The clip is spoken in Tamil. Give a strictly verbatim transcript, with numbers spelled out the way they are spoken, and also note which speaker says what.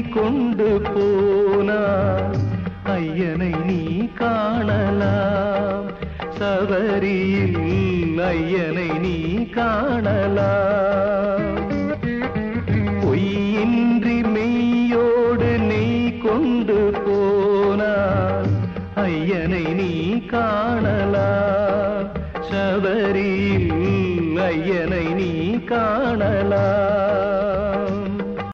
Speaker 1: கொண்டு போனார் ஐயனை நீ காணலாம் சபரியில் ஐயனை நீ காணலாம் பொய்யின்றி மெய்யோடு நெய் கொண்டு போனார் ஐயனை நீ காணலாம்